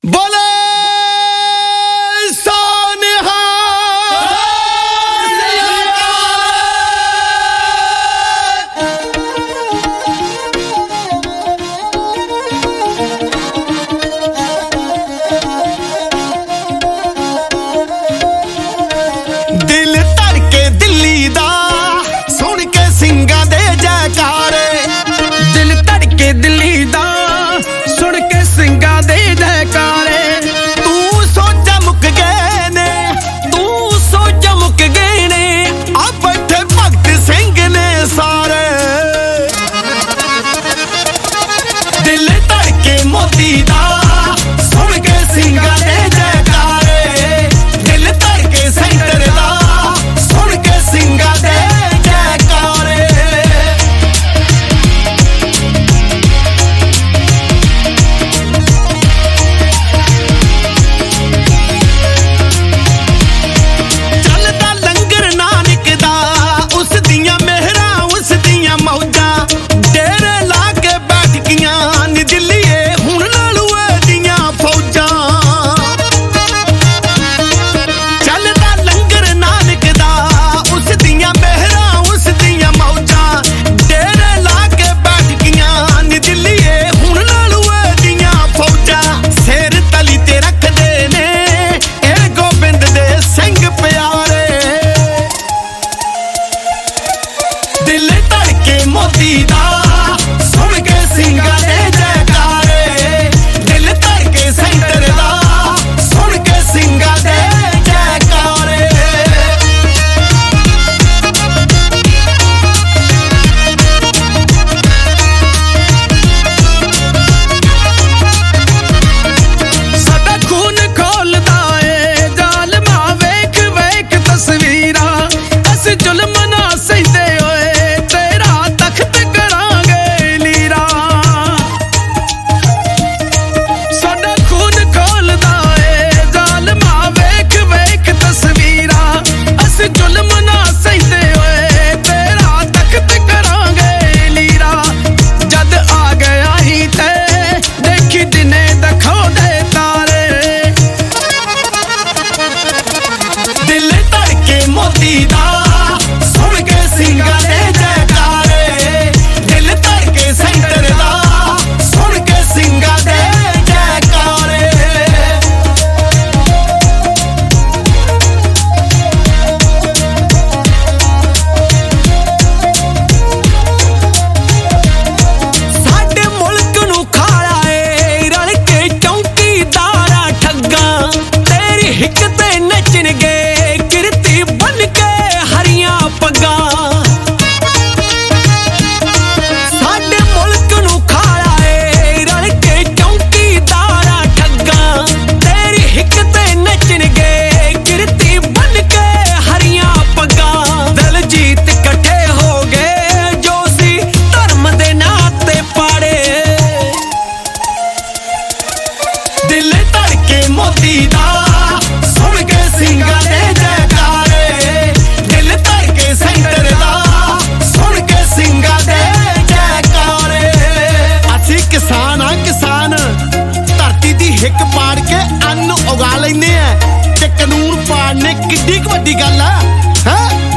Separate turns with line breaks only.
बोले सोनिहा दिल धड़के दिल्ली दा सुन के सिंगा दे जयकारे दिल धड़के दिल्ली दा सुन के सिंगा दे जयकारे तू सोचा मुक गए ने तू सोचा मुक गए ने आ बैठे भगत सिंह ने सारे दिल धड़के मोती दा सुन के सिंगा दे जयकारे दिल धड़के सेंटर दा सुन के सिंगा दे जयकारे चलदा लंगर नानक दा उस दियां मेहरां उस दियां मौजां डेरे ला के बैठ गियां नी दिल्लीए हुण नालू दियां फौजां चलदा लंगर नानक दा उस दियां मेहरां उस दियां मौजां डेरे ला के बैठ गियां नी दिल्लीए हुण नालू दियां फौजां सिर तली ते रखदे ने ए गोबिंद दे सिंह प्यारे दिल धड़के मोती दा सुन के सिंगा दे जयकारे दिल धड़के सेंटर दा सुन के सिंगा दे जयकारे साडा खून खोलदा ए जालमा वेख वेख तस्वीरां अस जुल्म ना सहिंदे होए तेरा तख्त करांगे लीरा साडा खून खोलदा ए जालमा वेख वेख तस्वीरां अस जुल्म ना सहिंदे होए तेरा तख्त करांगे लीरा जद आ गया ही ते देखी दिने दिखाउंदे तारे दिल धड़के मोती दा सुन के सिंगा दे जयकारे दिल धड़के सेंटर दा सुन के सिंगा दे जयकारे ਸਾਡੇ ਮੁਲਕ ਨੂੰ ਖਾਇਆ ਏ ਰਲ ਕੇ ਚੌਂਕੀਦਾਰਾਂ ਠੱਗਾਂ ਤੇਰੀ ਹਿੱਕ ਤੇ ਨੱਚਣਗੇ ਕਿਰਤੀ ਬਨ ਕੇ ਹਰੀਆਂ ਪੱਗਾਂ ਸਾਡੇ ਮੁਲਕ ਨੂੰ ਖਾਇਆ ਏ ਰਲ ਕੇ ਚੌਂਕੀਦਾਰਾਂ ਠੱਗਾਂ ਤੇਰੀ ਹਿੱਕ ਤੇ ਨੱਚਣਗੇ ਕਿਰਤੀ ਬਨ ਕੇ ਹਰੀਆਂ ਪੱਗਾਂ ਦਲਜੀਤ ਇਕੱਠੇ ਹੋ ਗਏ ਜੋ ਸੀ ਧਰਮ ਦੇ ਨਾਂ ਤੇ ਪਾੜੇ ਦਿਲ ਧੜਕੇ ਮੋਤੀ ਦਾ ਸੁਣ ਕੇ ਸਿੰਘਾਂ ਦੇ ਜੈਕਾਰੇ ਦਿਲ ਧੜਕੇ ਸੈਂਟਰ ਦਾ ਸੁਣ ਕੇ ਸਿੰਘਾਂ ਦੇ ਜੈਕਾਰੇ ਅਸੀਂ ਕਿਸਾਨ ਆ ਕਿਸਾਨ ਧਰਤੀ ਦੀ ਹਿੱਕ ਪਾੜ ਕੇ ਅੰਨ ਉਗਾ ਲੈਨੇ ਆ ਤੇ ਕਾਨੂੰਨ ਪਾੜਨੇ ਕਿੱਡੀ ਕੁ ਵੱਡੀ ਗੱਲ ਆ ਹੈ